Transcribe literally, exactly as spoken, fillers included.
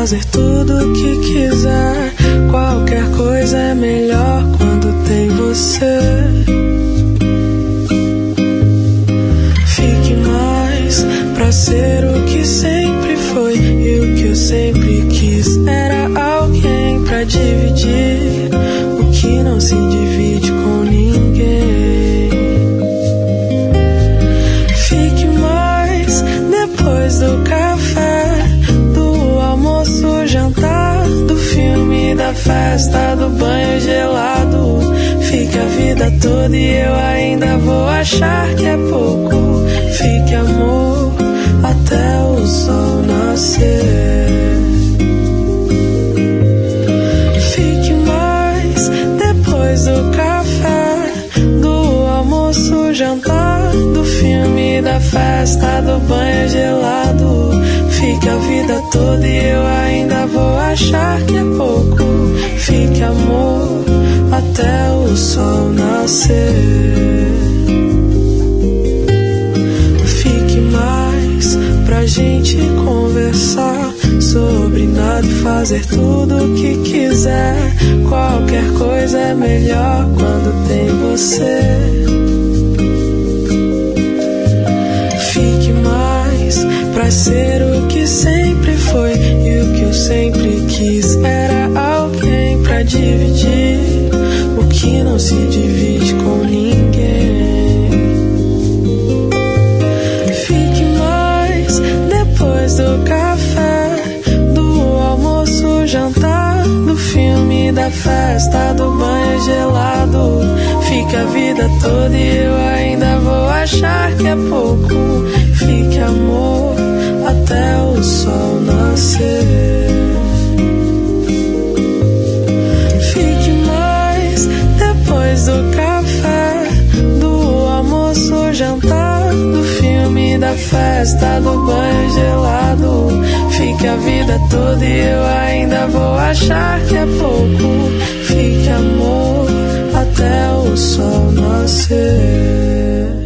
fazer tudo o que quiser. Qualquer coisa é melhor quando tem você. Fique mais pra ser o que sempre foi. E o que eu sempre quis era alguém pra dividir o que não se divide com ninguém. Fique mais depois do café, do almoço, jantar, do filme, da festa, do banho gelado. Fique a vida toda e eu ainda vou achar que é pouco. Fique amor até o sol nascer. Fique mais depois do café, do almoço, jantar, do filme, da festa, do banho gelado. Fique a vida toda e eu ainda vou achar que é pouco. Fique amor até o sol nascer. Fique mais pra gente conversar sobre nada e fazer tudo o que quiser. Qualquer coisa é melhor quando tem você. Fique mais pra ser o que sempre foi. E o que eu sempre quis era alguém pra dividir o que não se divide com ninguém. Fique mais depois do café, do almoço, jantar, do filme, da festa, do banho gelado. Fique a vida toda e eu ainda vou achar que é pouco. Fique amor até o sol nascer. Fique mais depois do café, do almoço, jantar, do filme, da festa, do banho gelado. Fique a vida toda e eu ainda vou achar que é pouco. Fique amor até o sol nascer.